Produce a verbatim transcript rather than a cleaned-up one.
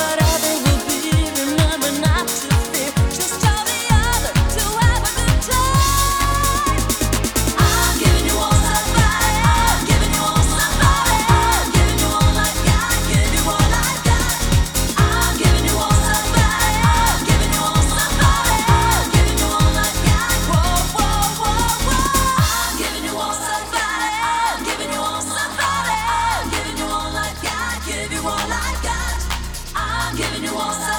whatever will be. Remember not to fear. Just tell the other to have a good time. I'm giving you all somebody. I'm giving you all somebody. I'm giving you all I got. Give you all I got. I'm giving you all somebody. I'm giving you all somebody. I'm giving you all I got. Whoa, whoa, whoa, whoa. I'm giving you all somebody. I'm giving you all somebody. I'm giving you all I got. Give you all I got. I'm giving you all somebody.